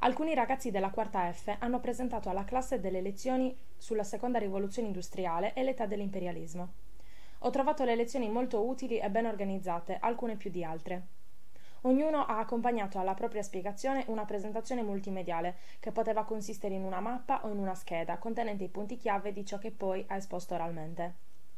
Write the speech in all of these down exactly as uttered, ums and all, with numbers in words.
Alcuni ragazzi della quarta F hanno presentato alla classe delle lezioni sulla seconda rivoluzione industriale e l'età dell'imperialismo. Ho trovato le lezioni molto utili e ben organizzate, alcune più di altre. Ognuno ha accompagnato alla propria spiegazione una presentazione multimediale che poteva consistere in una mappa o in una scheda contenente i punti chiave di ciò che poi ha esposto oralmente.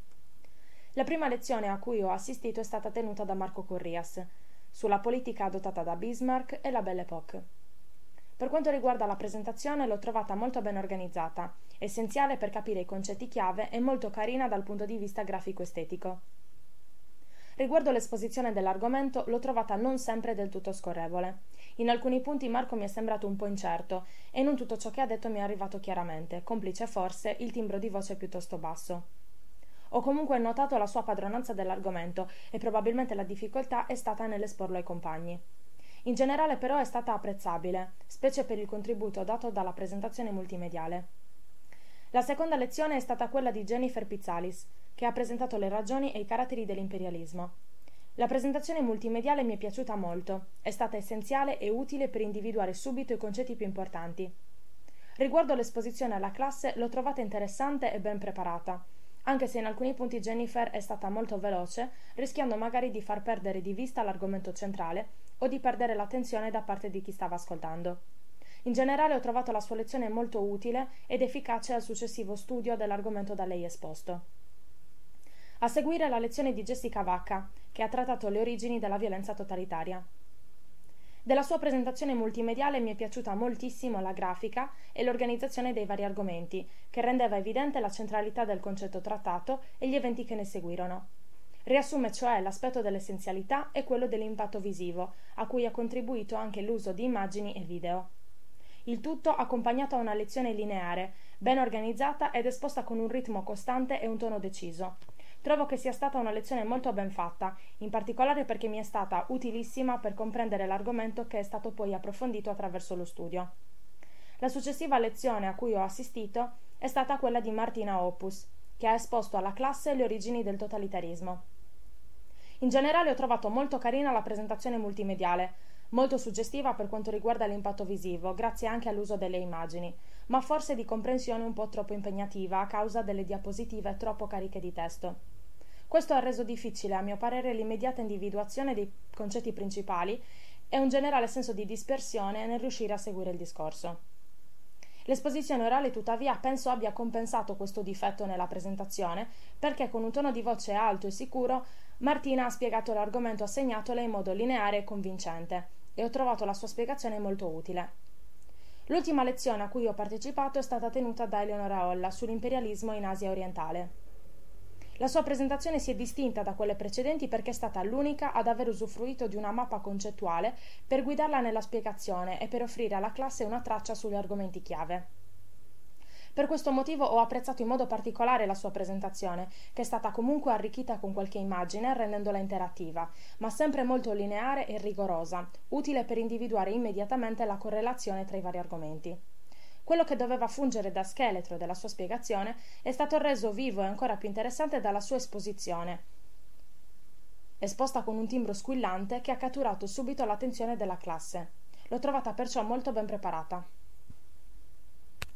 La prima lezione a cui ho assistito è stata tenuta da Marco Corrias, sulla politica adottata da Bismarck e la Belle Époque. Per quanto riguarda la presentazione, l'ho trovata molto ben organizzata, essenziale per capire i concetti chiave e molto carina dal punto di vista grafico-estetico. Riguardo l'esposizione dell'argomento, l'ho trovata non sempre del tutto scorrevole. In alcuni punti Marco mi è sembrato un po' incerto e non tutto ciò che ha detto mi è arrivato chiaramente, complice forse il timbro di voce piuttosto basso. Ho comunque notato la sua padronanza dell'argomento e probabilmente la difficoltà è stata nell'esporlo ai compagni. In generale però è stata apprezzabile, specie per il contributo dato dalla presentazione multimediale. La seconda lezione è stata quella di Jennifer Pizzalis, che ha presentato le ragioni e i caratteri dell'imperialismo. La presentazione multimediale mi è piaciuta molto, è stata essenziale e utile per individuare subito i concetti più importanti. Riguardo l'esposizione alla classe l'ho trovata interessante e ben preparata, anche se in alcuni punti Jennifer è stata molto veloce, rischiando magari di far perdere di vista l'argomento centrale o di perdere l'attenzione da parte di chi stava ascoltando. In generale ho trovato la sua lezione molto utile ed efficace al successivo studio dell'argomento da lei esposto. A seguire la lezione di Jessica Vacca, che ha trattato le origini della violenza totalitaria. Della sua presentazione multimediale mi è piaciuta moltissimo la grafica e l'organizzazione dei vari argomenti, che rendeva evidente la centralità del concetto trattato e gli eventi che ne seguirono. Riassume cioè l'aspetto dell'essenzialità e quello dell'impatto visivo, a cui ha contribuito anche l'uso di immagini e video. Il tutto accompagnato a una lezione lineare, ben organizzata ed esposta con un ritmo costante e un tono deciso. Trovo che sia stata una lezione molto ben fatta, in particolare perché mi è stata utilissima per comprendere l'argomento che è stato poi approfondito attraverso lo studio. La successiva lezione a cui ho assistito è stata quella di Martina Opus, che ha esposto alla classe le origini del totalitarismo. In generale ho trovato molto carina la presentazione multimediale, molto suggestiva per quanto riguarda l'impatto visivo, grazie anche all'uso delle immagini, ma forse di comprensione un po' troppo impegnativa a causa delle diapositive troppo cariche di testo. Questo ha reso difficile, a mio parere, l'immediata individuazione dei concetti principali e un generale senso di dispersione nel riuscire a seguire il discorso. L'esposizione orale, tuttavia, penso abbia compensato questo difetto nella presentazione, perché con un tono di voce alto e sicuro Martina ha spiegato l'argomento assegnatole in modo lineare e convincente, e ho trovato la sua spiegazione molto utile. L'ultima lezione a cui ho partecipato è stata tenuta da Eleonora Olla sull'imperialismo in Asia orientale. La sua presentazione si è distinta da quelle precedenti perché è stata l'unica ad aver usufruito di una mappa concettuale per guidarla nella spiegazione e per offrire alla classe una traccia sugli argomenti chiave. Per questo motivo ho apprezzato in modo particolare la sua presentazione, che è stata comunque arricchita con qualche immagine rendendola interattiva, ma sempre molto lineare e rigorosa, utile per individuare immediatamente la correlazione tra i vari argomenti. Quello che doveva fungere da scheletro della sua spiegazione è stato reso vivo e ancora più interessante dalla sua esposizione, esposta con un timbro squillante che ha catturato subito l'attenzione della classe. L'ho trovata perciò molto ben preparata.